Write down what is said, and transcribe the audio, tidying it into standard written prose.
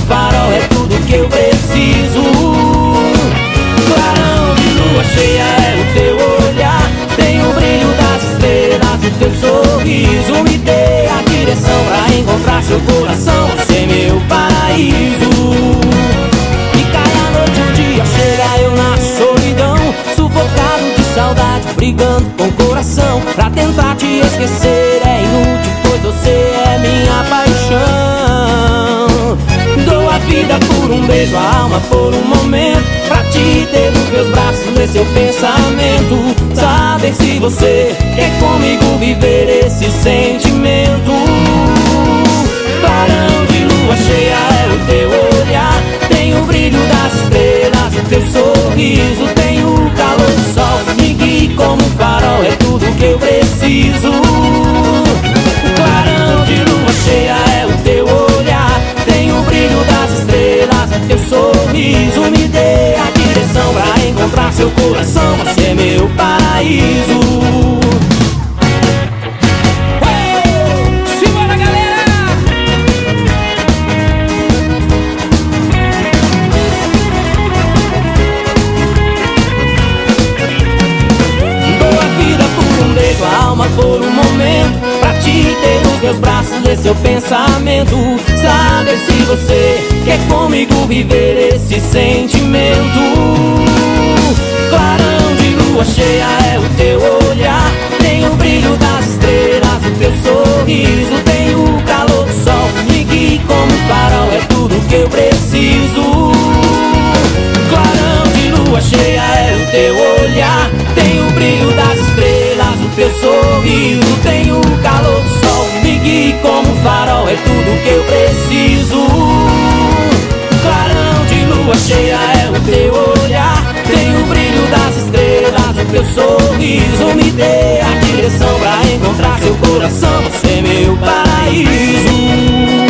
farol é tudo que eu preciso. Clarão de lua cheia é o teu olhar, tem o brilho das estrelas, o teu sorriso. Me dê a direção pra encontrar seu coração, você é meu paraíso. E cai a noite, o dia chega, eu na solidão, sufocado de saudade, brigando com o coração. Pra tentar te esquecer é inútil, pois você é minha paixão. Dou a vida por um beijo, a alma por um momento, pra te ter nos meus braços, ler seu pensamento, saber se você quer comigo viver esse sentimento. Clarão de lua cheia é o teu olhar, tem o brilho das estrelas, o teu sorriso, tem o calor do sol. Me guie como um farol, é tudo que eu preciso. Clarão de lua cheia é o teu olhar, tem o brilho das estrelas, o teu sorriso. Me dê a direção pra encontrar seu coração, você é meu paraíso. Simbora, galera! Dou a vida por um beijo, a alma por um momento, pra te ter nos meus braços, ler seu pensamento, saber se você quer comigo viver esse sentimento. Clarão de lua cheia é o teu olhar, tem o brilho das estrelas, o teu sorriso, tem o calor do sol. Me guie como um farol, é tudo que eu preciso. Clarão de lua cheia é o teu olhar, tem o brilho das estrelas, o teu sorriso, tem o calor do sol. Me guie como um farol, é tudo que eu preciso. Clarão de lua cheia é o teu olhar, tem o brilho das estrelas, o teu sorriso. Me dê a direção pra encontrar seu coração, você é meu paraíso.